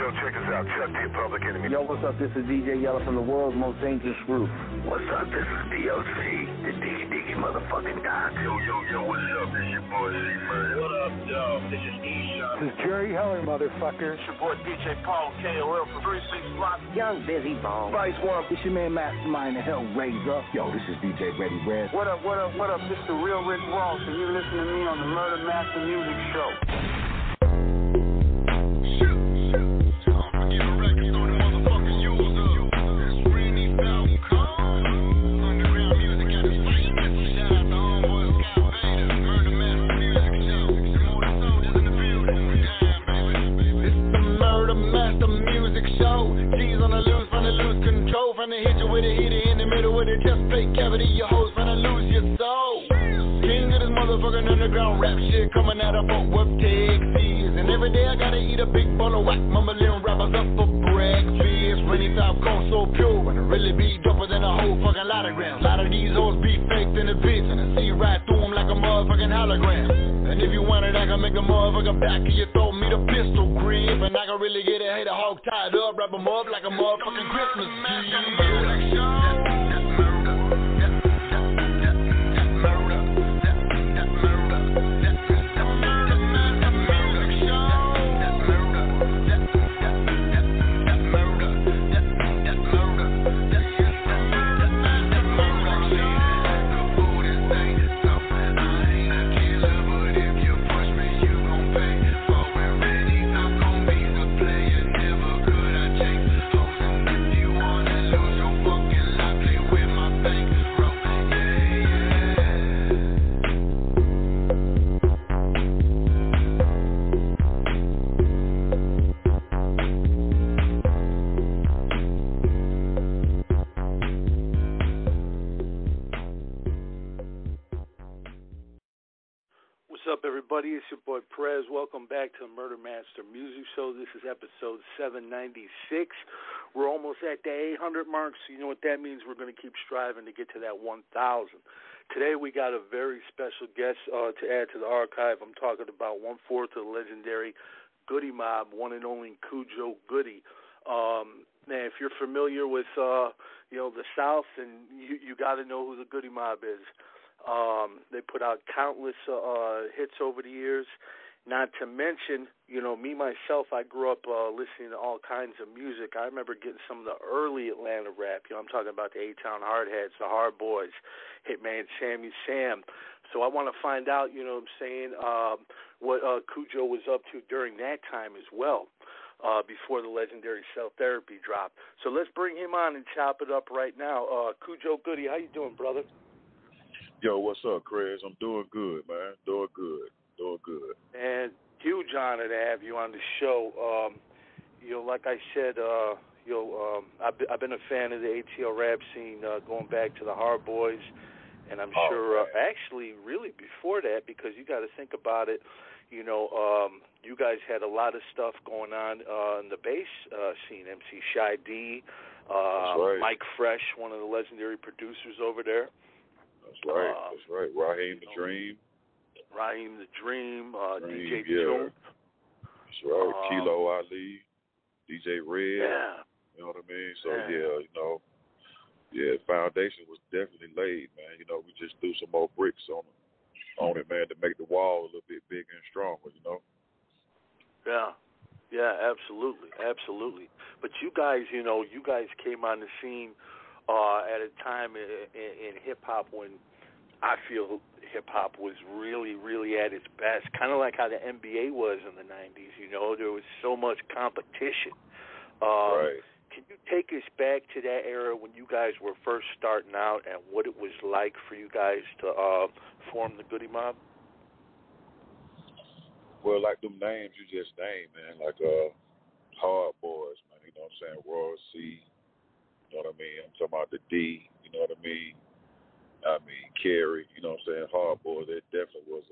Yo, check us out. Chuck D, Public Enemy. Yo, what's up? This is DJ Yella from the world's most dangerous group. What's up? This is DOC, the diggy motherfucking doc. Yo, what's up? This your boy C-Man. What up, y'all? This is E-Shot. This is Jerry Heller, motherfucker. It's your boy DJ Paul KOL from 36 Block. Young Busy Bone. Vice One. It's your man Mastermind, the Hellraiser. Yo, this is DJ Ready Red. What up? This is the real Rick Ross, and you're listening to me on the Murder Master Music Show. Finna hit you with a hitter in the middle with a chest plate cavity. Your hoes finna lose your soul. King of this motherfucking underground rap shit coming out of Fort Worth, Texas. And every day I gotta eat a big bowl of whack, mumbling rappers up for breakfast. Rainy top cone so pure, and it really be doper than a whole fucking lot of grams. A lot of these hoes be faked in the bitch, and I see right through them like a motherfucking hologram. And if you want it, I can make a motherfucking back of your throat, meet a pistol grip. And I can really get a hater hog tied up, wrap them up like a motherfucking Christmas tree. Everybody, it's your boy Perez. Welcome back to the Murder Master Music Show. This is episode 796. We're almost at the 800 mark, so you know what that means. We're going to keep striving to get to that 1,000. Today we got a very special guest to add to the archive. I'm talking about 1/4 of the legendary Goodie Mob, one and only Khujo Goody. Man, if you're familiar with the South, and you got to know who the Goodie Mob is. They put out countless hits over the years. Not to mention, me, myself, I grew up listening to all kinds of music. I remember getting some of the early Atlanta rap. I'm talking about the A-Town Hardheads, the Hard Boys, Hitman Sammy Sam. So I want to find out, what Khujo was up to during that time as well, before the legendary Cell Therapy dropped. So let's bring him on and chop it up right now. Khujo Goody, how you doing, brother? Yo, what's up, Chris? I'm doing good, man. Doing good. And huge honor to have you on the show. Like I said, I've been a fan of the ATL rap scene going back to the Hard Boys, and I'm sure actually really before that, because you got to think about it. You guys had a lot of stuff going on in the bass scene. MC Shy D, Mike Fresh, one of the legendary producers over there. That's right. Raheem the Dream, DJ Jones. That's right. Kilo Ali, DJ Red. Yeah. You know what I mean? So, the foundation was definitely laid, man. We just threw some more bricks on it, man, to make the wall a little bit bigger and stronger, Yeah, absolutely. But you guys came on the scene at a time in hip-hop when I feel hip-hop was really, really at its best, kind of like how the NBA was in the 90s, There was so much competition. Right. Can you take us back to that era when you guys were first starting out and what it was like for you guys to form the Goodie Mob? Well, like them names you just named, man, like Hard Boys, man, you know what I'm saying, Royal C, you know what I mean? I'm talking about the D, you know what I mean? Kerry, you know what I'm saying? Hard Boys, there definitely was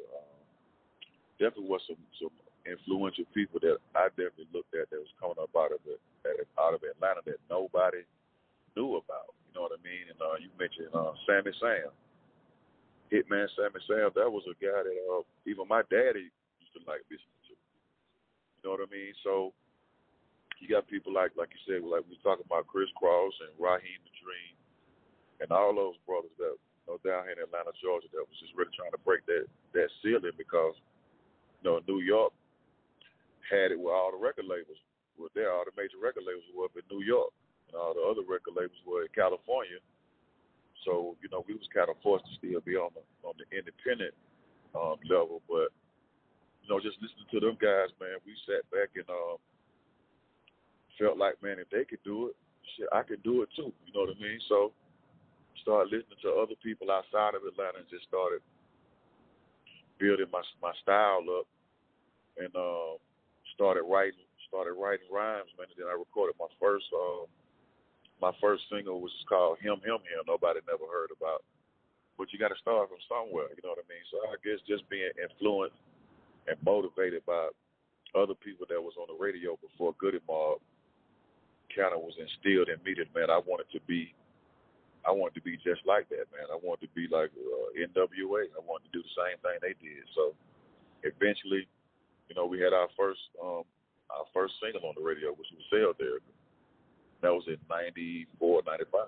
some influential people that I definitely looked at that was coming up out of Atlanta that nobody knew about. You know what I mean? And you mentioned Sammy Sam, Hitman Sammy Sam. That was a guy that even my daddy used to like listening to. You know what I mean? So you you got people like you said, like we was talking about Chris Cross and Raheem the Dream, and all those brothers that down here in Atlanta, Georgia, that was just really trying to break that ceiling because New York had it where all the record labels were there. All the major record labels were up in New York, and all the other record labels were in California. So we was kind of forced to still be on the independent level, but just listening to them guys, man, we sat back and felt like, man, if they could do it, shit, I could do it too. You know what I mean? So started listening to other people outside of Atlanta and just started building my style up and started writing rhymes, man. And then I recorded my first single, which is called Him, nobody never heard about. But you got to start from somewhere, you know what I mean? So I guess just being influenced and motivated by other people that was on the radio before Goody Mob kind of was instilled in me that, man, I wanted to be just like that, man. I wanted to be like NWA. I wanted to do the same thing they did. So eventually, we had our first single on the radio, which was Cell Therapy. That was in 94, 95.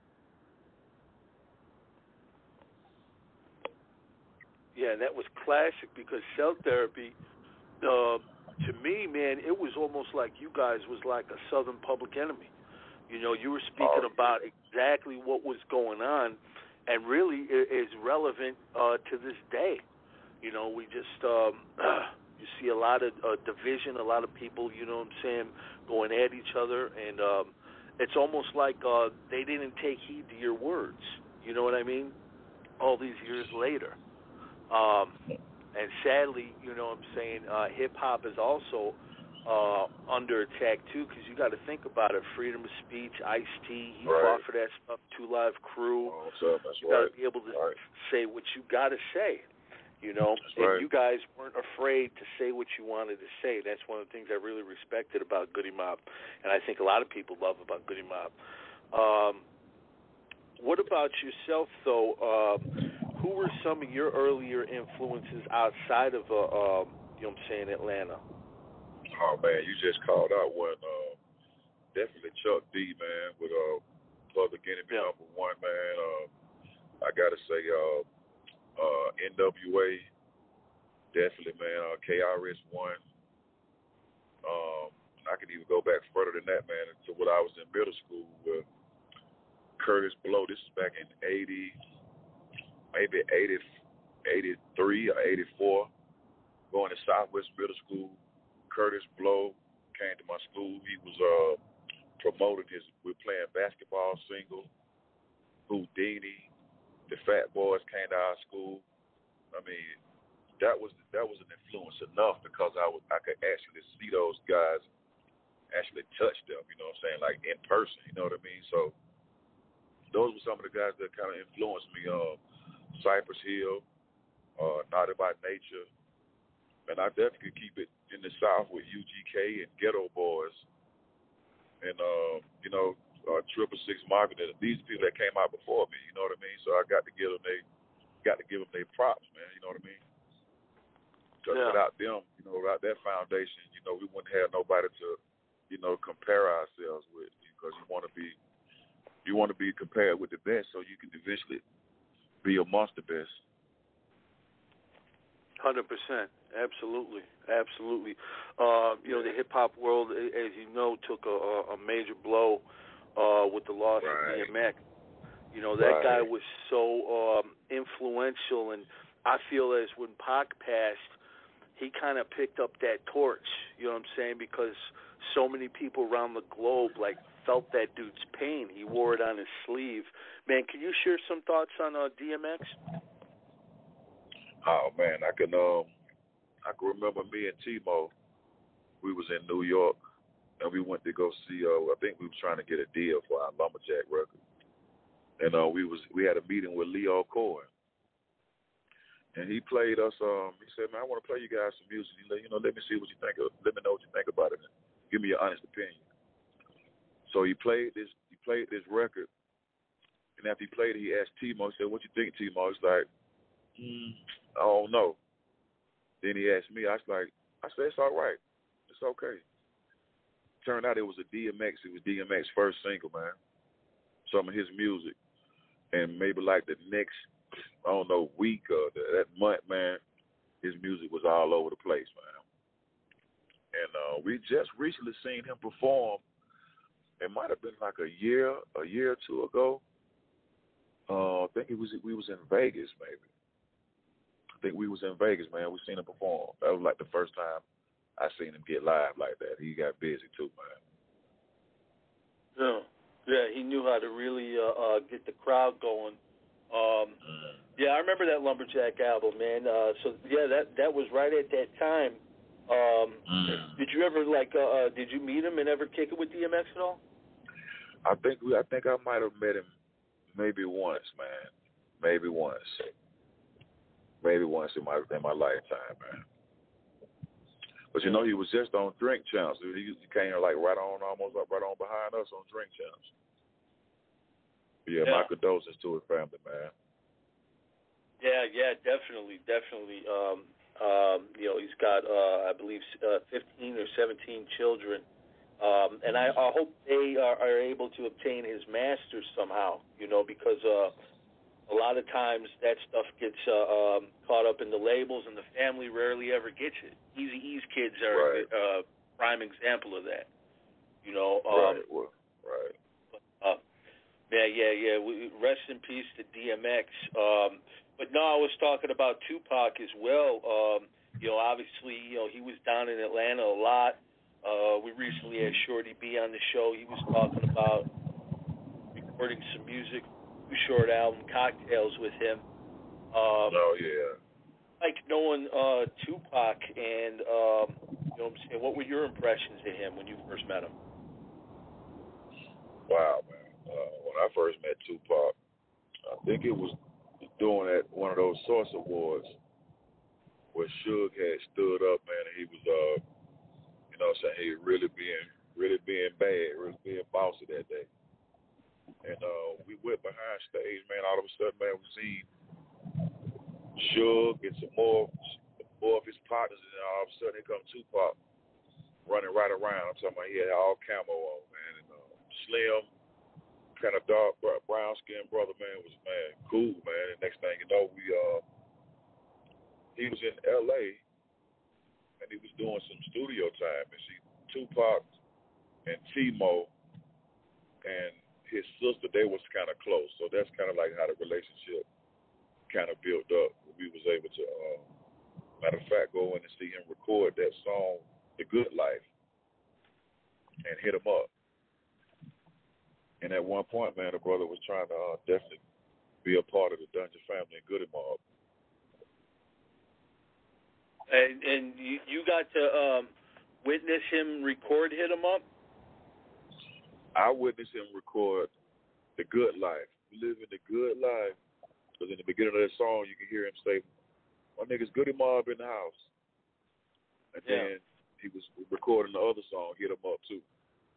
Yeah, that was classic because Cell Therapy, to me, man, it was almost like you guys was like a Southern Public Enemy. You were speaking about exactly what was going on, and really is relevant to this day. We just you see a lot of division, a lot of people, going at each other, and it's almost like they didn't take heed to your words. You know what I mean? All these years later. And sadly, hip hop is also under attack too, because you got to think about it. Freedom of speech, Ice-T, he fought for that stuff. 2 Live Crew. That's you got to be able to say what you got to say. And you guys weren't afraid to say what you wanted to say. That's one of the things I really respected about Goody Mob, and I think a lot of people love about Goody Mob. What about yourself, though? Who were some of your earlier influences outside of, Atlanta? Oh, man, you just called out one. Definitely Chuck D, man, with Public Enemy #1, man. I got to say NWA, definitely, man. KRS-One. I could even go back further than that, man, to when I was in middle school with Curtis Blow. This is back in 80, maybe 83 or 84, going to Southwest Middle School. Curtis Blow came to my school. He was promoting we're playing basketball single. Houdini, the Fat Boys came to our school. I mean, that was an influence enough because I could actually see those guys actually touch them, you know what I'm saying, like in person, you know what I mean? So those were some of the guys that kind of influenced me. Cypress Hill, Naughty by Nature, and I definitely could keep it in the South with UGK and Ghetto Boys, and 666 Market. These people that came out before me, you know what I mean. So I got to give them their props, man. You know what I mean? Because without them, without that foundation, we wouldn't have nobody to, compare ourselves with. Because you want to be compared with the best, so you can eventually be amongst the best. 100%, absolutely. The hip hop world, as you know, took a major blow with the loss of DMX. That guy was so influential, and I feel as when Pac passed, he kind of picked up that torch. You know what I'm saying? Because so many people around the globe felt that dude's pain. He wore it on his sleeve. Man, can you share some thoughts on DMX? Oh man, I can remember me and T-Mo. We was in New York, and we went to go see. I think we was trying to get a deal for our Lumberjack record, and we had a meeting with Leo Cohen, and he played us. He said, "Man, I want to play you guys some music. Let me see what you think. Let me know what you think about it. Give me your honest opinion." So he played this record, and after he played it, he asked T-Mo. He said, "What you think, T-Mo?" He's like, I don't know. Then he asked me. I said, "It's all right. It's okay." turned out it was a DMX. It was DMX's first single, man. Some of his music. And maybe like the next, I don't know, week or that month, man, his music was all over the place, man. And we just recently seen him perform. It might have been like a year or two ago. I think we was in Vegas, maybe. I think we was in Vegas, man. We seen him perform. That was like the first time I seen him get live like that. He got busy too, man. Yeah, he knew how to really get the crowd going. Yeah, I remember that Lumberjack album, man. So yeah, that was right at that time. Did you ever did you meet him and ever kick it with DMX at all? I think I might have met him maybe once, man. Maybe once in my lifetime, man. But you know, he was just on Drink Champs. He came like almost right on behind us on Drink Champs. Yeah, my condolences to his family, man. Yeah, definitely. You know, he's got I believe 15 or 17 children. And I hope they are able to obtain his masters somehow, you know, because a lot of times that stuff gets caught up in the labels, and the family rarely ever gets it. Eazy-E's kids are a prime example of that, you know. Right. Yeah. Rest in peace to DMX. But no, I was talking about Tupac as well. You know, obviously, you know, he was down in Atlanta a lot. We recently had Shorty B on the show. He was talking about recording some music, short album, Cocktails with him. Like knowing Tupac, and you know what I'm saying, what were your impressions of him when you first met him? Wow, man. When I first met Tupac, I think it was doing at one of those Source Awards where Suge had stood up, man, and he was you know what I'm saying, he really being bad, really being bossy that day. And we went behind stage, man. All of a sudden, man, we seen Suge and some more of his partners, and all of a sudden, here comes Tupac running right around. I'm talking about he had all camo on, man, and slim, kind of dark, brown-skinned brother, man, was, man, cool, man. And next thing you know, he was in L.A., and he was doing some studio time. And see, Tupac and T-Mo and his sister, they was kind of close. So that's kind of like how the relationship kind of built up. We was able to, matter of fact, go in and see him record that song, The Good Life, and hit him up. And at one point, man, the brother was trying to definitely be a part of the Dungeon family and Goody Mob. And you got to witness him record Hit 'Em Up? I witnessed him record The Good Life. Living the Good Life. Because in the beginning of that song, you can hear him say, my nigga's Goody Mob in the house. And then he was recording the other song, Hit 'Em Up, too.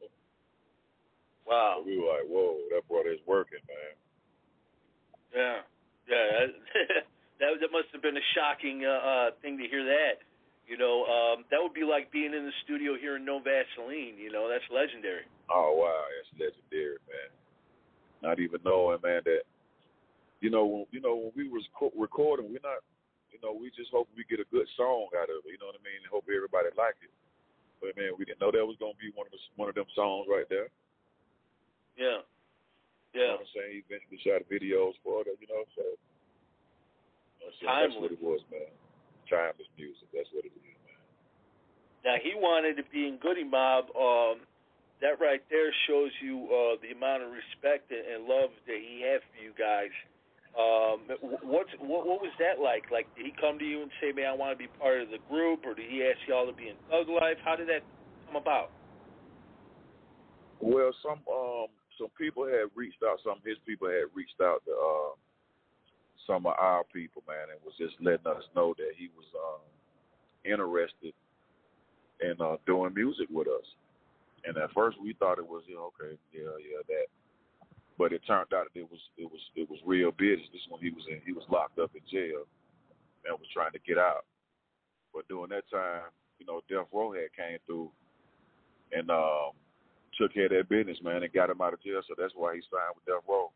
Wow. So we were like, whoa, that brother is working, man. Yeah. That must have been a shocking thing to hear that. You know, that would be like being in the studio hearing No Vaseline. You know, that's legendary. Oh, wow, that's legendary, man. Not even knowing, man, that, when we was recording, we're not, we just hope we get a good song out of it, you know what I mean? Hope everybody like it. But, man, we didn't know that was going to be one of them songs right there. Yeah. You know what I'm saying? He eventually shot videos for it, so. That's what it was, man. Timeless music. That's what it is, man. Now, he wanted to be in Goody Mob. That right there shows you the amount of respect and love that he had for you guys. What was that like? Like, did he come to you and say, man, I want to be part of the group, or did he ask y'all to be in Thug Life? How did that come about? Well, some people had reached out. Some of his people had reached out to some of our people, man, and was just letting us know that he was interested in doing music with us. And at first we thought it was, that. But it turned out that it was real business. This one he was locked up in jail and was trying to get out. But during that time, Death Row had came through and took care of that business, man, and got him out of jail. So that's why he signed with Death Row.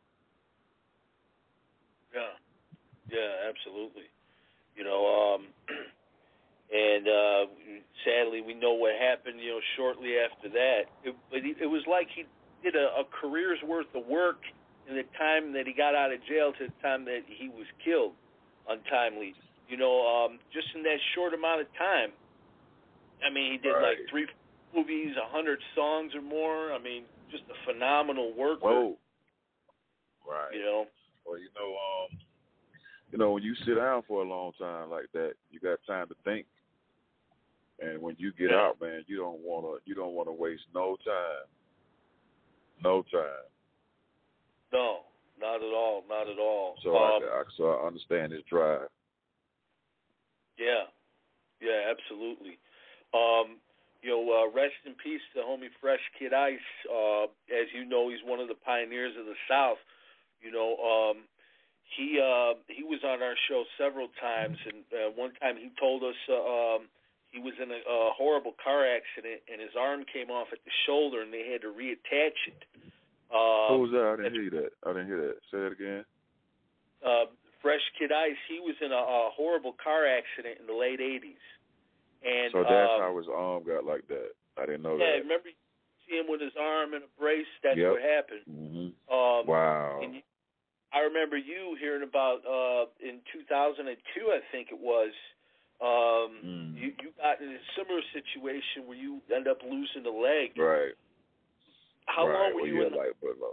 Yeah, absolutely. You know, and sadly, we know what happened. You know, shortly after that, it was like he did a career's worth of work in the time that he got out of jail to the time that he was killed untimely. You know, just in that short amount of time. I mean, he did like 3 movies, 100 songs or more. I mean, just a phenomenal worker. Whoa. Right. You know. Well, you know, when you sit down for a long time like that, you got time to think. And when you get out, man, you don't wanna waste no time. No time. No, not at all. Not at all. So I understand his drive. Yeah, absolutely. You know, rest in peace to homie Fresh Kid Ice. As you know, he's one of the pioneers of the South. You know, he was on our show several times, and one time he told us he was in a horrible car accident, and his arm came off at the shoulder, and they had to reattach it. Who was that? I didn't hear that. Say that again. Fresh Kid Ice, he was in a horrible car accident in the late 80s. And, so that's how his arm got like that. I didn't know that. Yeah, remember you see him with his arm in a brace? That's what happened. Mm-hmm. Wow. And I remember you hearing about in 2002, I think it was, you got in a similar situation where you end up losing a leg. Right. How long were you in the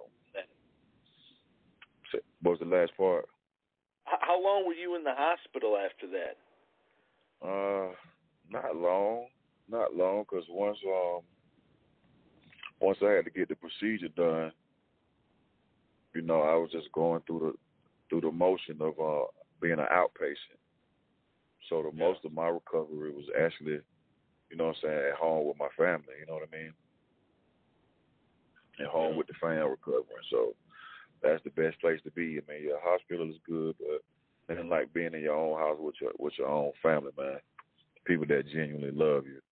What was the last part? How long were you in the hospital after that? Not long, because once I had to get the procedure done, you know, I was just going through the motion of being an outpatient. So most of my recovery was actually, you know what I'm saying, at home with my family, you know what I mean? At home with the family recovering. So that's the best place to be. I mean, your hospital is good, but nothing like being in your own house with your own family, man. People that genuinely love you.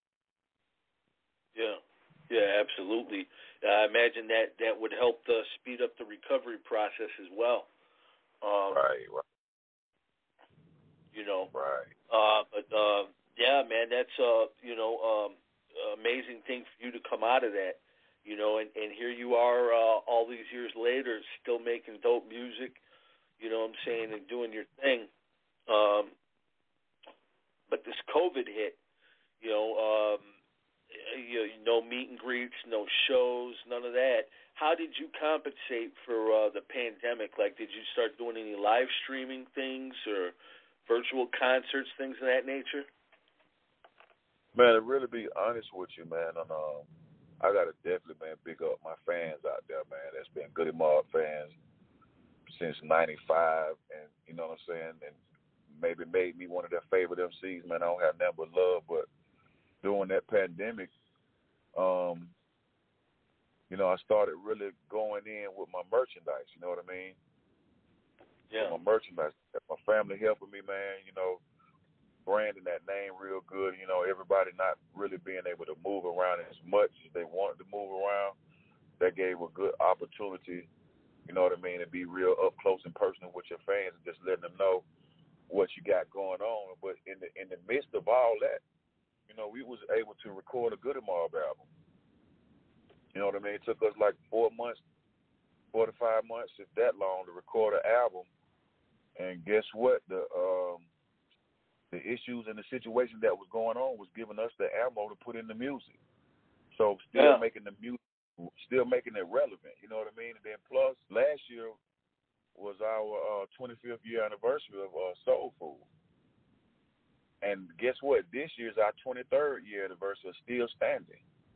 Yeah, absolutely. I imagine that would help speed up the recovery process as well. Right. You know. Right. But yeah, man, that's amazing thing for you to come out of that. You know, and here you are all these years later, still making dope music. You know what I'm saying, and doing your thing. But this COVID hit, no meet and greets, no shows, none of that. How did you compensate for the pandemic? Like, did you start doing any live streaming things or virtual concerts, things of that nature? Man, to really be honest with you, man, I got to definitely, man, big up my fans out there, man. That's been Goody Mob fans since '95, and you know what I'm saying, and maybe made me one of their favorite MCs, man. I don't have nothing but love, but during that pandemic, I started really going in with my merchandise, you know what I mean? Yeah. My merchandise, my family helping me, man, branding that name real good, everybody not really being able to move around as much as they wanted to move around. That gave a good opportunity, you know what I mean, to be real up close and personal with your fans and just letting them know what you got going on. But in the midst of all that, we was able to record a Goody Mob album. You know what I mean? It took us like 4 months, 4 to 5 months, if that long, to record an album. And guess what? The issues and the situation that was going on was giving us the ammo to put in the music. So still making the music, still making it relevant. You know what I mean? And then plus, last year was our 25th year anniversary of Soul Food. And guess what? This year is our 23rd year anniversary of Still Standing.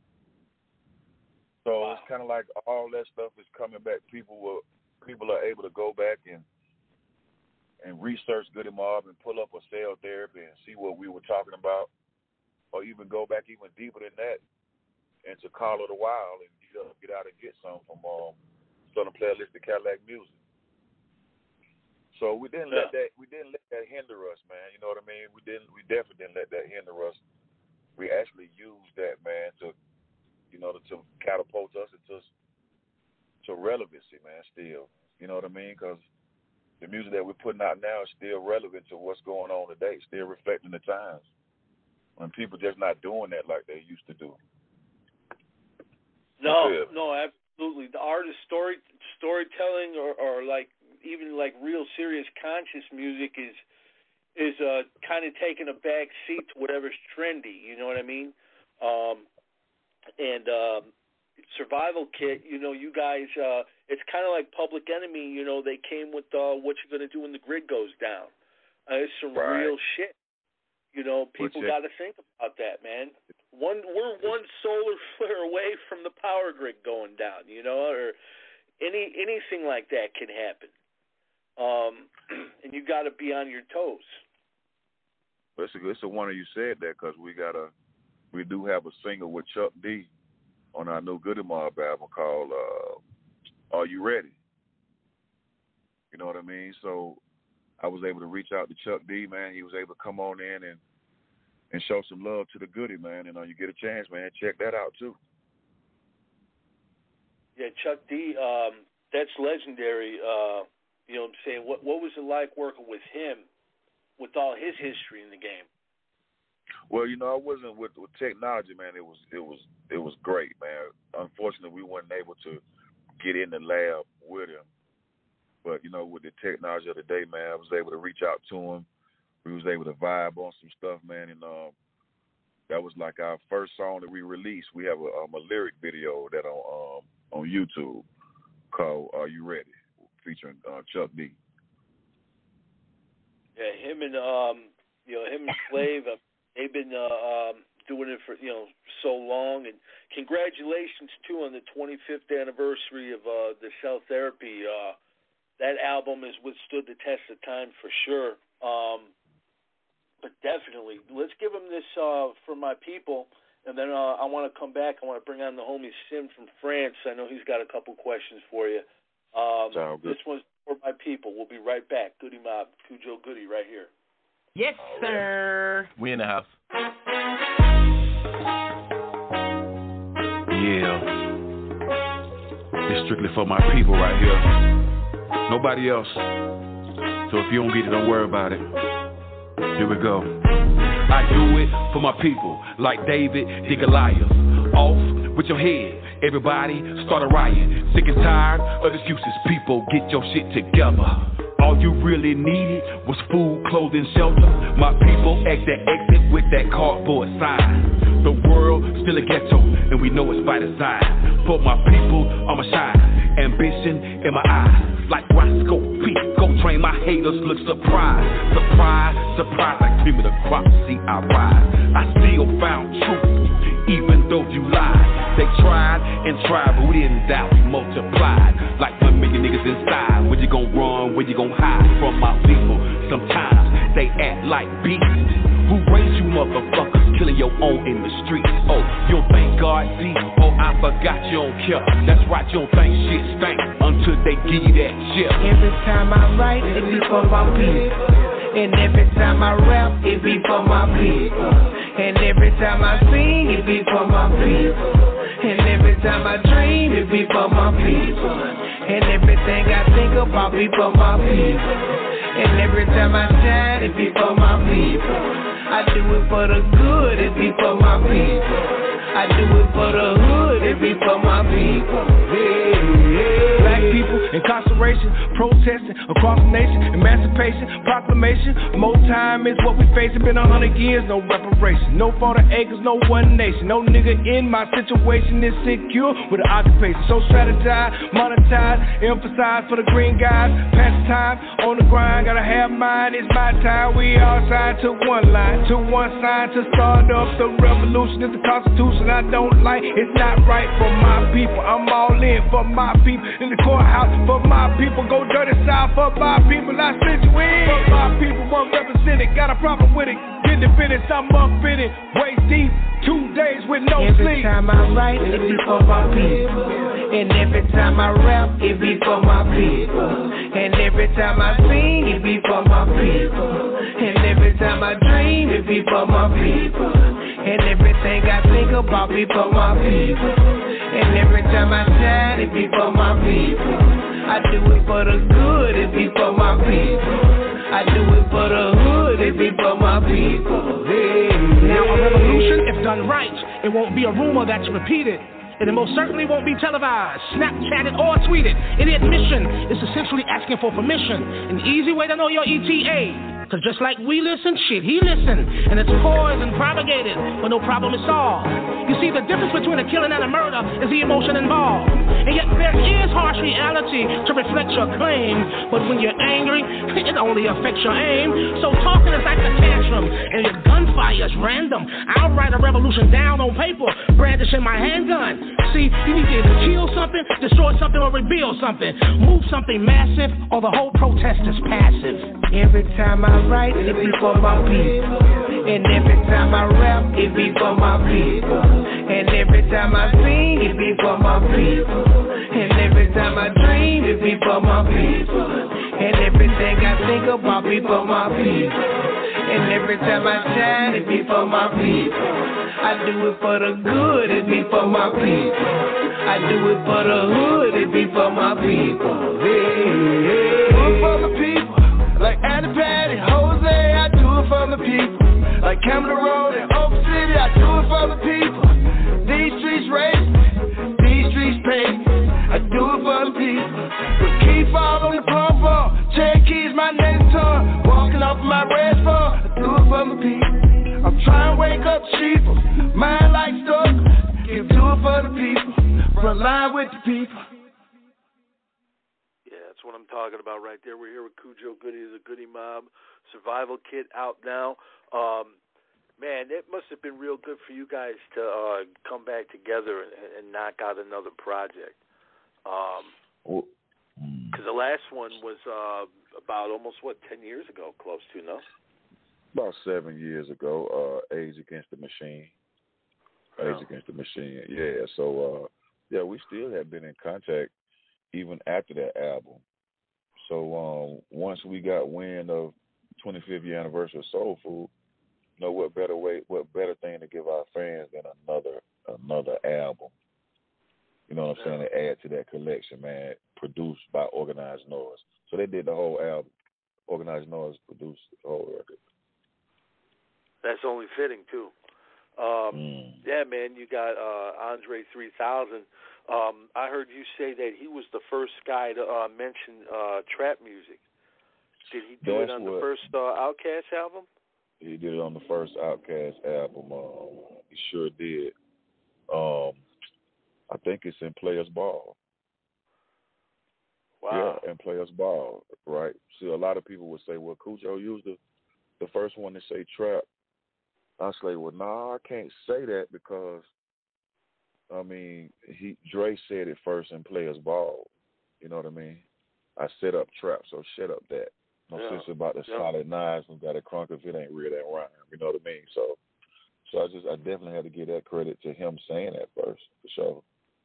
So It's kind of like all that stuff is coming back. People are able to go back and research Goody Mob and pull up a cell therapy and see what we were talking about, or even go back even deeper than that into Call of the Wild and get out and get some from Southern Playalistic Cadillac Music. So we didn't let that hinder us, man. You know what I mean? We definitely didn't let that hinder us. We actually used that, man, to you know, to catapult us into relevancy, man, still. You know what I mean? Because the music that we're putting out now is still relevant to what's going on today, still reflecting the times. When people just not doing that like they used to do. No, absolutely. The art of storytelling or like even like real serious conscious music is kind of taking a back seat to whatever's trendy, you know what I mean? Survival Kit, you know, you guys, it's kind of like Public Enemy, you know, they came with what you're going to do when the grid goes down. It's some real shit. You know, people got to think about that, man. We're one solar flare away from the power grid going down, you know, or anything like that can happen. And you got to be on your toes. It's a wonder you said that because we do have a single with Chuck D on our new Goody Mob album called Are You Ready? You know what I mean? So I was able to reach out to Chuck D, man. He was able to come on in and show some love to the Goody, man. And you get a chance, man, check that out too. Yeah, Chuck D, that's legendary. You know what I'm saying? What was it like working with him with all his history in the game? Well, you know, I wasn't with technology, man. It was great, man. Unfortunately, we weren't able to get in the lab with him. But, you know, with the technology of the day, man, I was able to reach out to him. We was able to vibe on some stuff, man. And that was like our first song that we released. We have a lyric video that on YouTube called Are You Ready? Featuring Chuck D. Yeah, him and Flav, they've been doing it for, you know, so long. And congratulations, too, on the 25th anniversary of the Cell Therapy. That album has withstood the test of time for sure. But definitely, let's give them this For My People. And then I want to come back. I want to bring on the homie Sim from France. I know he's got a couple questions for you. This one's For My People. We'll be right back. Goody Mob, Cujo Goody right here. Yes, sir. We in the house. Yeah. It's strictly for my people right here. Nobody else. So if you don't get it, don't worry about it. Here we go. I do it for my people, like David the Goliath. Off with your head. Everybody start a riot. Sick and tired of excuses. People, get your shit together. All you really needed was food, clothing, shelter. My people exit with that cardboard sign. The world still a ghetto, and we know it's by design. For my people, I'ma shine. Ambition in my eyes. Like Roscoe P. Go train my haters, look surprised. Surprise, like cream of the crop, see I rise. I still found truth, even though you lied. They tried and tried, but we didn't doubt, we multiplied. Like 1 million niggas inside. Where you gon' run, where you gon' hide from my people? Sometimes they act like beasts. Who raised you motherfuckers, killing your own in the streets? Oh, you don't think God see? Oh, I forgot you don't care. That's right, you don't think shit stank until they give you that shit. Every time I write, it be for my people. And every time I rap, it be for my people. And every time I sing, it be for my people. And every time I dream, it be for my people. And everything I think about be for my people. And every time I shine, it be for my people. I do it for the good, it be for my people. I do it for the hood, it be for my people. Yeah. Black people, incarceration, protesting across the nation, emancipation, proclamation. More time is what we face. It's been 100 years, no reparation. No 40 acres, no one nation. No nigga in my situation is secure with an occupation. So strategize, monetize, emphasize for the green guys. Pass the time on the grind, gotta have mine, it's my time. We all signed to one line, to one sign to start up the revolution. It's the Constitution I don't like, it's not right for my people. I'm all in for my people. In the courthouse for my people. Go dirty south for my people. I sent you in for my people. One represented, got a problem with it. Get the finish, I'm up in it. Waist deep, 2 days with no sleep. Every time I write, it be for my people. And every time I rap, it be for my people. And every time I sing, it be for my people. And every time I dream, it be for my people. And everything I think about be for my people. And every time I shine, it be for my people. I do it for the good, it be for my people. I do it for the hood, it be for my people. Yeah. Now a revolution, if done right, it won't be a rumor that's repeated. And it most certainly won't be televised, Snapchatted, or tweeted. Any admission is essentially asking for permission. An easy way to know your ETA. Cause just like we listen, shit, he listened. And it's poised and propagated, but no problem is solved. You see, the difference between a killing and a murder is the emotion involved. And yet there is harsh reality to reflect your claim. But when you're angry, it only affects your aim. So talking is like a tantrum, and your gunfire is random. I'll write a revolution down on paper, brandishing my handgun. See, you need to either kill something, destroy something, or reveal something. Move something massive, or the whole protest is passive. Every time I write, it be for my people. And every time I rap, it be for my people. And every time I sing, it be for my people. And every time I dream, it be for my people. And everything I think about be for my people. And every time I shine, it be for my people. I do it for the good, it be for my people. I do it for the hood, it be for my people. Yeah. Do it for the people. Like Andy Patty, Jose, I do it for the people. Like Camden Road and Oak City, I do it for the people. These streets raise me, these streets pay me. I do it for the people. With key fob on the pump for Cherokee's my native tongue. Walking off of my red phone, I do it for the people. I'm trying to wake up sheep, mind like stuff. You do it for the people, front line with the people. That's what I'm talking about right there. We're here with Khujo Goody, the Goody Mob Survival Kit out now. Man, it must have been real good for you guys to come back together and knock out another project. Because the last one was about almost, 10 years ago, close to, no? About 7 years ago, Age Against the Machine. Age Against the Machine, yeah. So, we still have been in contact even after that album. So once we got wind of 25th year anniversary of Soul Food, you know, what better thing to give our fans than another album? You know what I'm saying? To add to that collection, man. Produced by Organized Noise. So they did the whole album. Organized Noise produced the whole record. That's only fitting too. Yeah, man. You got Andre 3000. I heard you say that he was the first guy to mention trap music. Did he do it on the first Outkast album? He did it on the first Outkast album. He sure did. I think it's in Players Ball. Wow. Yeah, in Players Ball, right? See, a lot of people would say, well, Khujo, you was the first one to say trap. I say, well, I can't say that because, I mean, Dre said it first in Players Ball. You know what I mean? I set up trap, so shut up that. No sense about the solid knives and got a crunk if it ain't real that rhyme. You know what I mean? So I definitely had to give that credit to him saying that first, for sure.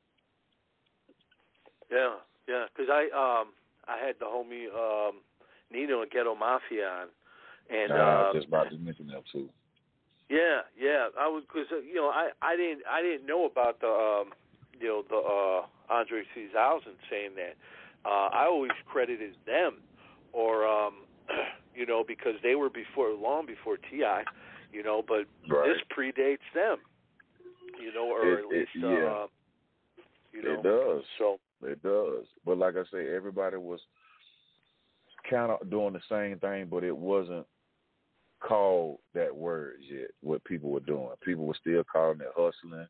Yeah, because I had the homie Nino and Ghetto Mafia on, and just about to mention them too. Yeah, I was because I didn't know about the the Andre 3000 saying that. I always credited them, or because they were long before T.I. But this predates them, or at least It does. So it does. But like I say, everybody was kind of doing the same thing, but it wasn't called that word yet. What people were doing, people were still calling it hustling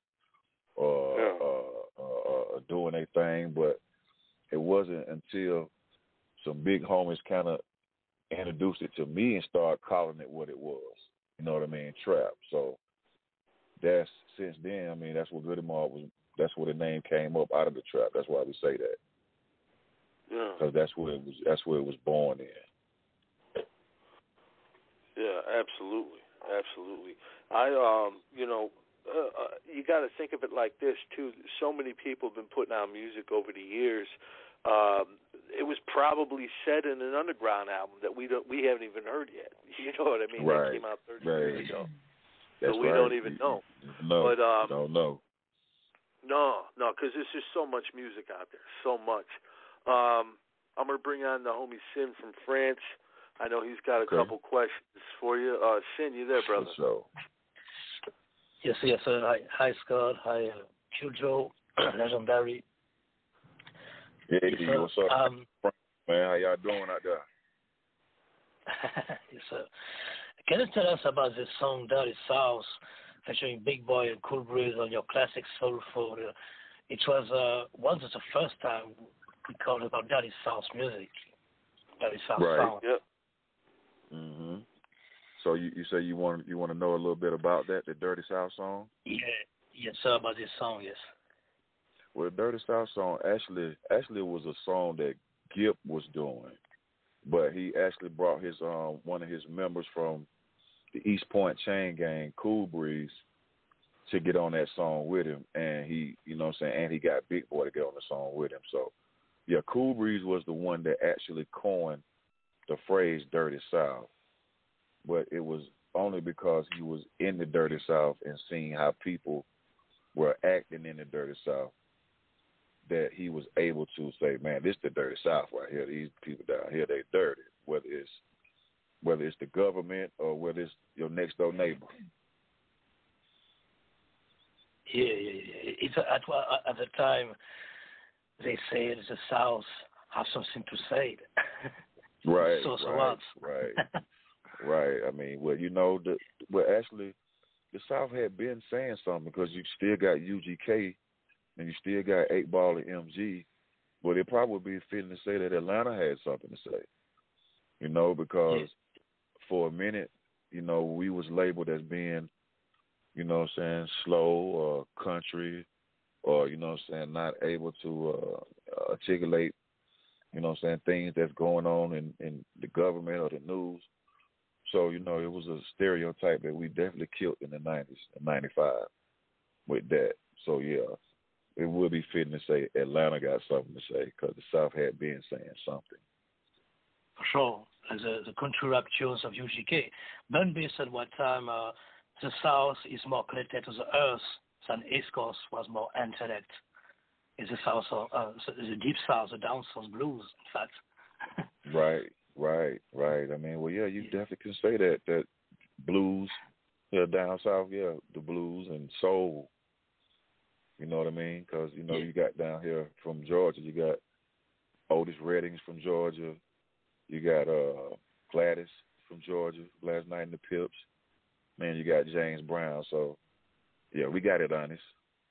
or doing their thing, but it wasn't until some big homies kind of introduced it to me and started calling it what it was. You know what I mean? Trap. So that's since then. I mean, that's what Goody Mob was. That's where the name came up out of the trap. That's why we say that. Yeah. Because that's where it was. That's where it was born in. Yeah, absolutely. You got to think of it like this too. So many people have been putting out music over the years. It was probably said in an underground album that we haven't even heard yet. You know what I mean? Right. That came out 30 years ago. That's so we right. don't even know. No, but, don't know. No, because there's just so much music out there, so much. I'm going to bring on the homie Sin from France. I know he's got a couple questions for you. Sin, you there, brother? So. Yes, sir. Hi, Scott. Hi, Cujo, legendary. Yeah, what's up, man? How y'all doing out there? Yes, sir. Can you tell us about this song Dirty South featuring Big Boy and Cool Breeze on your classic soul food? It was the first time we called about Dirty South music. Dirty South sound. Yep. Mhm. So you say you want to know a little bit about that, the Dirty South song? Yeah. Yes, sir. About this song, yes. Well, the Dirty South song actually was a song that Gipp was doing, but he actually brought his one of his members from the East Point Chain Gang, Cool Breeze, to get on that song with him, and he, you know what I'm saying, and he got Big Boy to get on the song with him. So, yeah, Cool Breeze was the one that actually coined the phrase Dirty South, but it was only because he was in the Dirty South and seeing how people were acting in the Dirty South that he was able to say, man, this is the Dirty South right here. These people down here, they dirty, whether it's the government or whether it's your next door neighbor. Yeah. It's at the time they said the South have something to say. Right. Right. I mean, well, you know, actually, the South had been saying something because you still got UGK and you still got 8 Ball and MG, but it probably would be fitting to say that Atlanta had something to say, you know, because for a minute, you know, we was labeled as being, you know what I'm saying, slow or country or, you know what I'm saying, not able to articulate, you know what I'm saying, things that's going on in the government or the news. So, you know, it was a stereotype that we definitely killed in the 90s and 95 with that. So, yeah, it would be fitting to say Atlanta got something to say because the South had been saying something. For sure. As the country rap tunes of UGK. Bun B said one time the South is more connected to the earth than East Coast was more intellect. Is the South, the Deep South, the Down South blues, in fact. Right. I mean, well, yeah, you definitely can say that blues, yeah, down south, yeah, the blues and soul. You know what I mean? Because, you know, you got down here from Georgia, you got Otis Reddings from Georgia. You got Gladys from Georgia, Last Night in the Pips. Man, you got James Brown. So, yeah, we got it honest.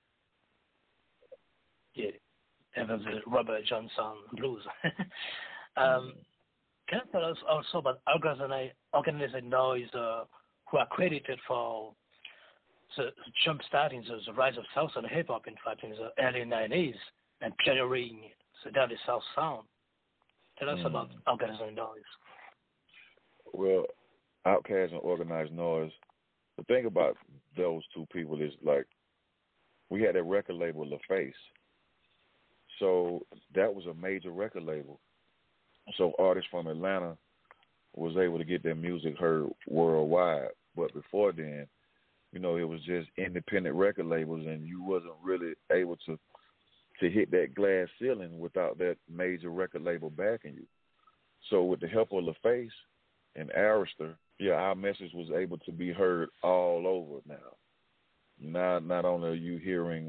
Yeah, and the Robert Johnson blues. Can you tell us also about Organized Noise, who are credited for the jump-starting the rise of Southern hip-hop, in fact, in the early 90s, and pioneering the Dirty South sound? Tell us about Organized Noise. Well, Outkast and Organized Noise, the thing about those two people is, like, we had a record label, LaFace. So that was a major record label. So artists from Atlanta was able to get their music heard worldwide. But before then, you know, it was just independent record labels, and you wasn't really able to hit that glass ceiling without that major record label backing you. So with the help of LaFace and Arista, yeah, our message was able to be heard all over now. Not only are you hearing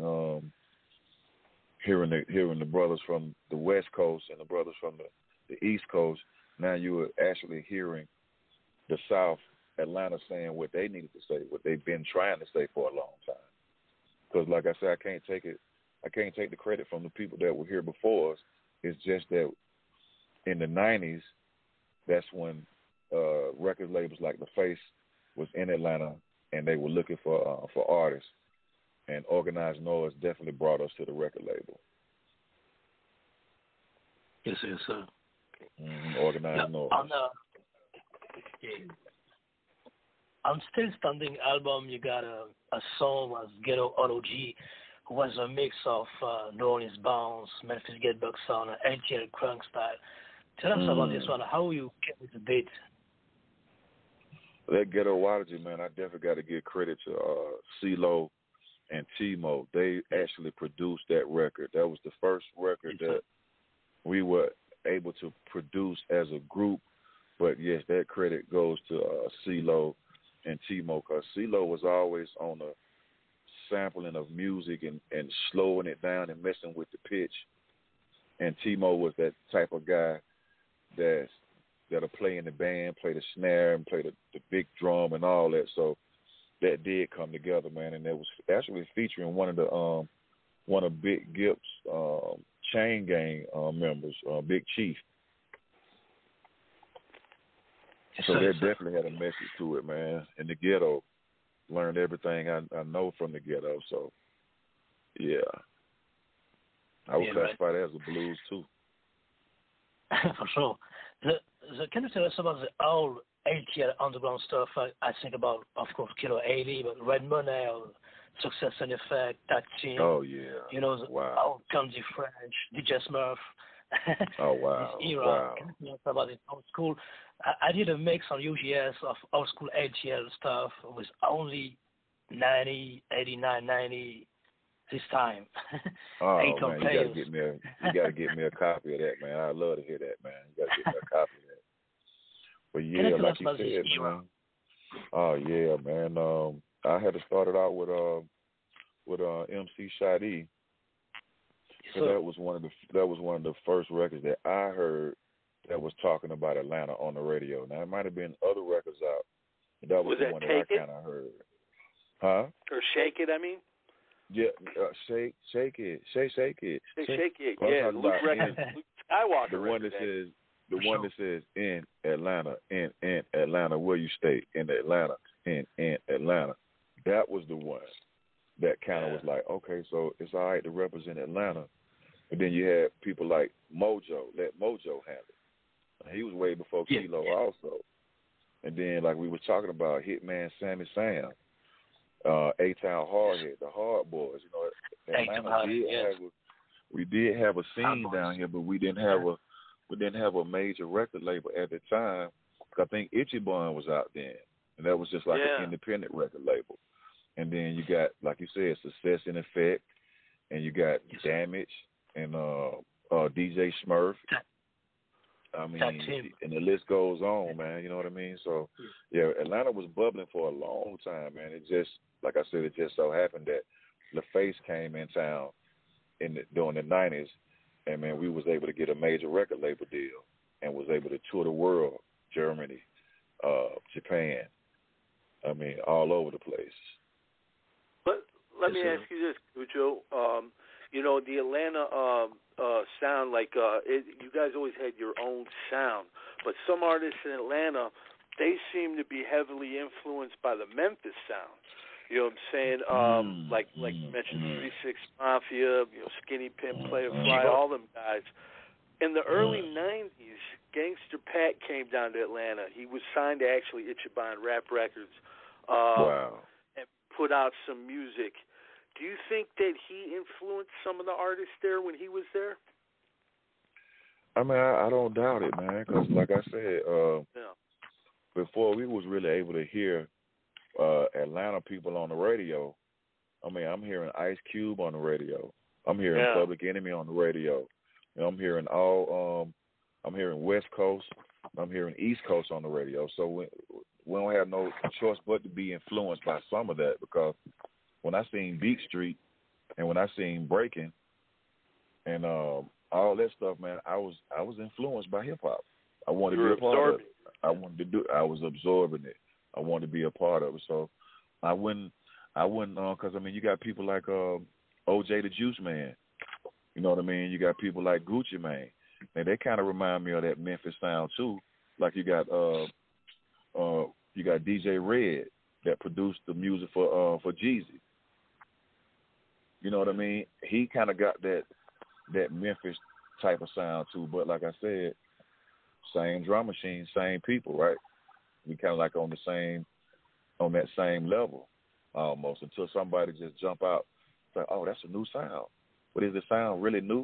the brothers from the West Coast and the brothers from the East Coast, now you are actually hearing the South, Atlanta, saying what they needed to say, what they've been trying to say for a long time. Because, like I said, I can't take the credit from the people that were here before us. It's just that in the 90s, that's when record labels like LaFace was in Atlanta, and they were looking for artists. And Organized Noise definitely brought us to the record label. Yes, sir. Organized Noise. On Still Standing album, you got a song was Ghetto Ology, who was a mix of New Orleans bounce, Memphis Getbuck sound, and ATL Crunk style. Tell us about this one. How you came with the beat? That Ghettoology, man, I definitely got to give credit to CeeLo and T-Mo. They actually produced that record. That was the first record that we were able to produce as a group. But, yes, that credit goes to CeeLo and T-Mo, because CeeLo was always on the sampling of music and slowing it down and messing with the pitch. And T-Mo was that type of guy that'll play in the band, play the snare, and play the big drum and all that. So that did come together, man. And it was actually featuring one of Big Gipp's Chain Gang members, Big Chief. So that definitely had a message to it, man. In the ghetto, learned everything I know from the ghetto. So, yeah. I would classify that as a blues, too. For sure. Can you tell us about the old ATL underground stuff? I think about, of course, Killer 80, but Red Money, Success and Effect, That Team. Oh, yeah. You know, the old Candy French, DJ Smurf. Oh, wow. This era. Wow. Can you tell us about it? Old school. I did a mix on UGS of old school ATL stuff with only 90, 89, 90 this time. Oh, man, you gotta get me a copy of that, man. I'd love to hear that, man. You gotta get me a copy of that. But yeah, like you said, man. Oh yeah, man. I had to start it out with MC Shadi. So that was one of the first records that I heard that was talking about Atlanta on the radio. Now it might have been other records out, but that was the one that I kind of heard. Huh? Or Shake It, I mean. Yeah, shake it. Shake it. Yeah, Luke Skywalker. The one that says in Atlanta, in Atlanta, where you stay, in Atlanta, in Atlanta. That was the one that kind of was like, okay, so it's all right to represent Atlanta. But then you had people like Mojo, let Mojo have it. He was way before Kilo also. And then, like we were talking about, Hitman Sammy Sam, A-Town Hardhead, the Hard Boys. You know, Atlanta we did have a scene down here, but we didn't have a major record label at the time. I think Itchy Bun was out then, and that was just like an independent record label. And then you got, like you said, Success in Effect, and you got Damage and DJ Smurf. I mean, and the list goes on, man. You know what I mean? So, yeah, Atlanta was bubbling for a long time, man. It just, like I said, it just so happened that LaFace came in town during the 90s, and, man, we was able to get a major record label deal and was able to tour the world, Germany, Japan, I mean, all over the place. But let me ask you this, Cujo. You know, the Atlanta sound, like you guys always had your own sound, but some artists in Atlanta, they seem to be heavily influenced by the Memphis sound. You know what I'm saying? Like you mentioned, 3-6 Mafia, you know, Skinny Pimp, Player Fly, all them guys. In the early 90s, Gangster Pat came down to Atlanta. He was signed to actually Ichiban Rap Records and put out some music. Do you think that he influenced some of the artists there when he was there? I mean, I don't doubt it, man, because like I said, before we was really able to hear Atlanta people on the radio, I mean, I'm hearing Ice Cube on the radio. I'm hearing Public Enemy on the radio. You know, I'm hearing I'm hearing West Coast. I'm hearing East Coast on the radio. So we don't have no choice but to be influenced by some of that, because when I seen Beat Street and when I seen Breaking and all that stuff, man, I was influenced by hip hop. I wanted to be a part of it. I was absorbing it. I wanted to be a part of it. So I wouldn't, because I mean, you got people like OJ the Juice Man. You know what I mean? You got people like Gucci Mane. And they kind of remind me of that Memphis sound too. Like you got DJ Red that produced the music for Jeezy. You know what I mean? He kind of got that Memphis type of sound too. But like I said, same drum machine, same people, right? We kind of like on that same level almost, until somebody just jump out, like, oh, that's a new sound. But is the sound really new?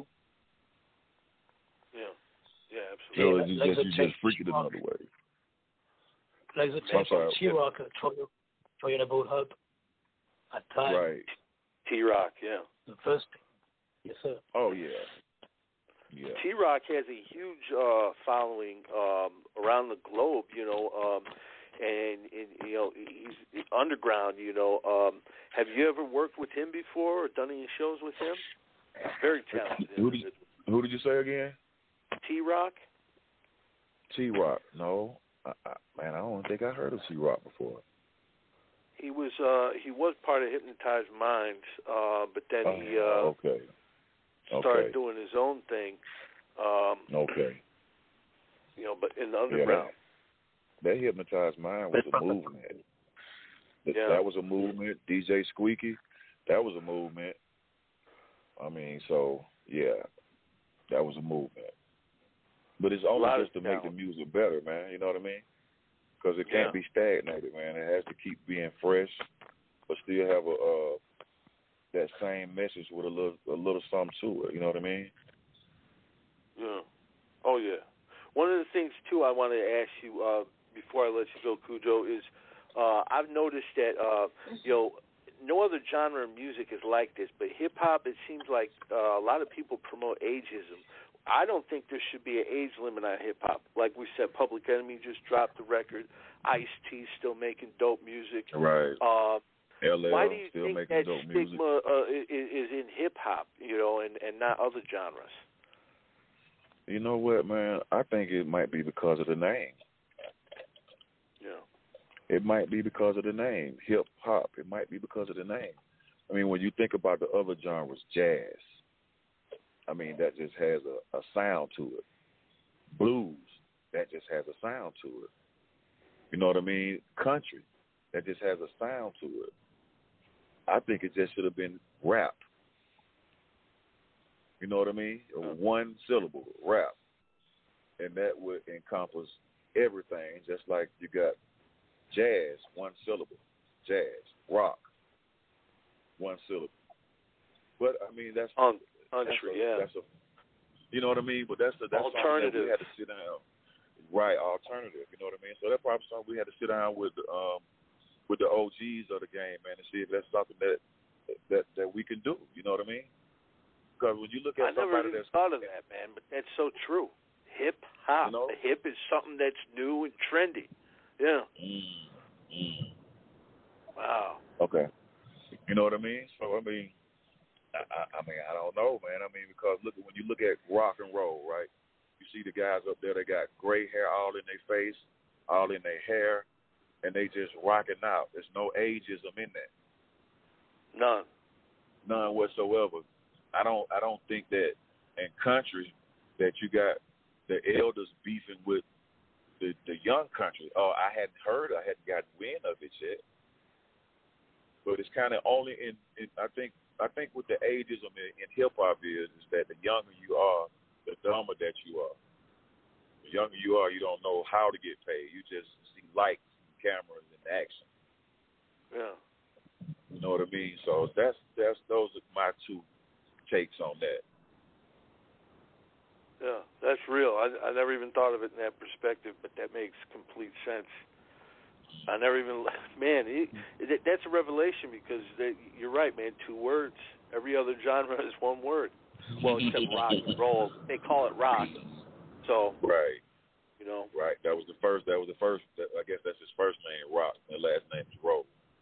Yeah, absolutely. So you just freak it another way. like the tape of T-Rock for your Boat Hub at time. Right. T-Rock, yeah. The first, yes, sir. Oh, yeah. Yeah. T-Rock has a huge following around the globe, and you know, he's underground, have you ever worked with him before or done any shows with him? Very talented. Who did you say again? T-Rock? T-Rock. No. Man, I don't think I heard of T-Rock before. He was part of Hypnotized Minds, but then he started doing his own thing. Okay. But in the underground. That Hypnotized Mind was a movement. That was a movement. DJ Squeaky, that was a movement. I mean, so, yeah, that was a movement. But it's only just to make the music better, man. You know what I mean? Because it can't be stagnated, man. It has to keep being fresh, but still have that same message with a little something to it. You know what I mean? Yeah. Oh yeah. One of the things too I wanted to ask you before I let you go, Khujo, is I've noticed that no other genre of music is like this, but hip hop, it seems like a lot of people promote ageism. I don't think there should be an age limit on hip-hop. Like we said, Public Enemy just dropped the record. Ice-T still making dope music. Right. LL why do you still think making that dope stigma music. Is in hip-hop, and not other genres? You know what, man? I think it might be because of the name. Yeah. It might be because of the name, hip-hop. It might be because of the name. I mean, when you think about the other genres, jazz, I mean, that just has a sound to it. Blues, that just has a sound to it. You know what I mean? Country, that just has a sound to it. I think it just should have been rap. You know what I mean? One syllable, rap. And that would encompass everything, just like you got jazz, one syllable. Jazz, rock, one syllable. But, I mean, that's... Country, that's you know what I mean? But that's alternative. That we had to sit down. Right, alternative. You know what I mean? So that's probably something we had to sit down with the OGs of the game, man, and see if that's something that we can do. You know what I mean? Because when you look at somebody that's... I never even thought of that, man, but that's so true. Hip hop. The hip is something that's new and trendy. Yeah. Wow. Okay. You know what I mean? So I mean, I don't know, man. I mean, because when you look at rock and roll, right? You see the guys up there, they got gray hair all in their face, all in their hair, and they just rocking out. There's no ageism in that. None whatsoever. I don't think that in country that you got the elders beefing with the young country. Oh, I hadn't gotten wind of it yet. But it's kind of only in I think what the ageism in hip hop is that the younger you are, the dumber that you are. The younger you are, you don't know how to get paid. You just see lights, cameras, and action. Yeah. You know what I mean? So those are my two takes on that. Yeah, that's real. I never even thought of it in that perspective, but that makes complete sense. I never even, man, that's a revelation because you're right, man, 2 words. Every other genre is 1 word. Well, except rock and roll. They call it rock. So, right. You know. Right. That was the first. I guess that's his first name, Rock. And last name is Roll.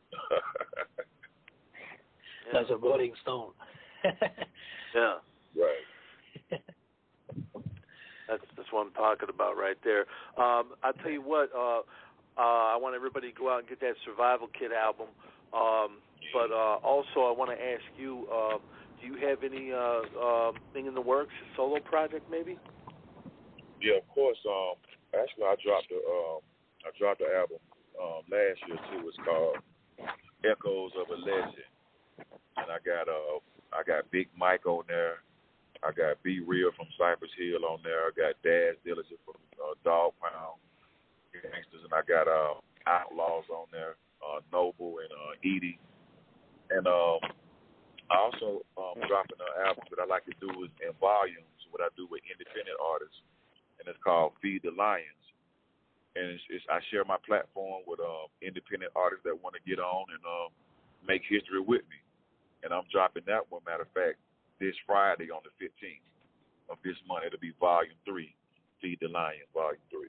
That's a Rolling Stone. Yeah. Right. That's what I'm talking about right there. I'll tell you what. I want everybody to go out and get that Survival Kit album. But also, I want to ask you: do you have any thing in the works, a solo project, maybe? Yeah, of course. Actually, I dropped the album last year too. It's called Echoes of a Legend, and I got Big Mike on there. I got B Real from Cypress Hill on there. I got Daz Diligent from Dog Pound Gangsters, and I got Outlaws on there, Noble and Edie. And I also dropping an album that I like to do is in volumes, what I do with independent artists, and it's called Feed the Lions. and I share my platform with independent artists that want to get on and make history with me. And I'm dropping that one, matter of fact, this Friday on the 15th of this month. It'll be Volume 3, Feed the Lion, Volume 3.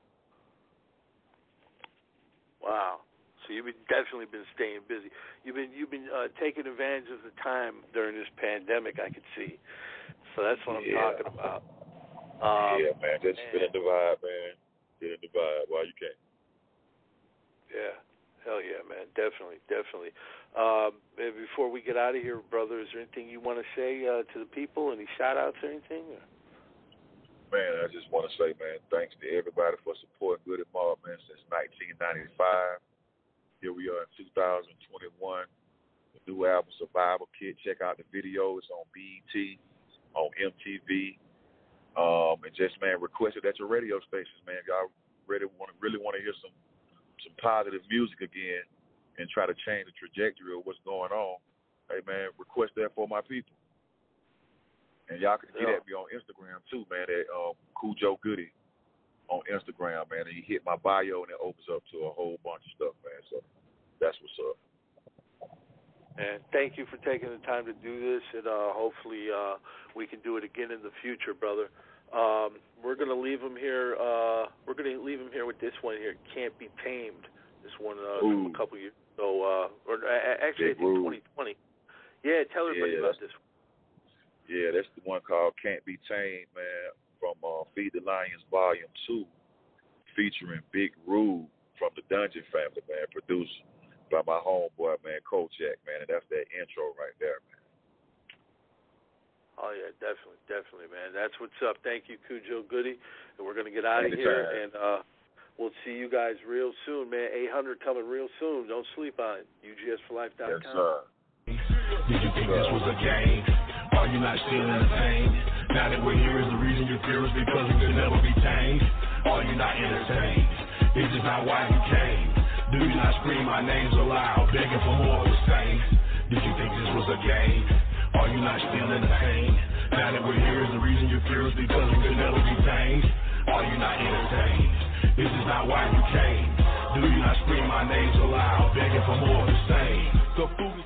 Wow. So you've definitely been staying busy. You've been taking advantage of the time during this pandemic, I could see. So that's what I'm talking about. Yeah, man. Just feeling the vibe, man. Feeling the vibe while you can. Yeah. Hell yeah, man. Definitely. And before we get out of here, brother, is there anything you want to say to the people? Any shout-outs or anything? Or? Man, I just want to say, man, thanks to everybody for supporting Goodie Mob, man, since 1995. Here we are in 2021. The new album, Survival Kit. Check out the video. It's on BET, on MTV. And just, man, request it at your radio stations, man. Y'all really want to hear some positive music again and try to change the trajectory of what's going on. Hey, man, request that for my people. And y'all can get at me on Instagram, too, man, at Cujo Goody on Instagram, man. And you hit my bio, and it opens up to a whole bunch of stuff, man. So that's what's up. And thank you for taking the time to do this, and hopefully we can do it again in the future, brother. We're going to leave him here. We're going to leave him here with this one here, Can't Be Tamed. This one from a couple years ago, or actually I think 2020. Yeah, tell everybody about this one. Yeah, that's the one called Can't Be Tamed, man, from Feed the Lions Volume 2, featuring Big Rube from the Dungeon family, man, produced by my homeboy, man, Kojak, man, and that's that intro right there, man. Oh, yeah, definitely, man. That's what's up. Thank you, Cujo Goody. And we're going to get out of here, and we'll see you guys real soon, man. 800 coming real soon. Don't sleep on it. UGSforlife.com. Yes, sir. Did you think this was a game? Are you not still entertained? Now that we're here is the reason you're furious because we could never be tamed. Are you not entertained? Is this not why you came? Do you not scream my names aloud, begging for more of the same? Did you think this was a game? Are you not still entertained? Now that we're here is the reason you're furious because we could never be tamed. Are you not entertained? This is not why you came. Do you not scream my names aloud, begging for more of the same? The food is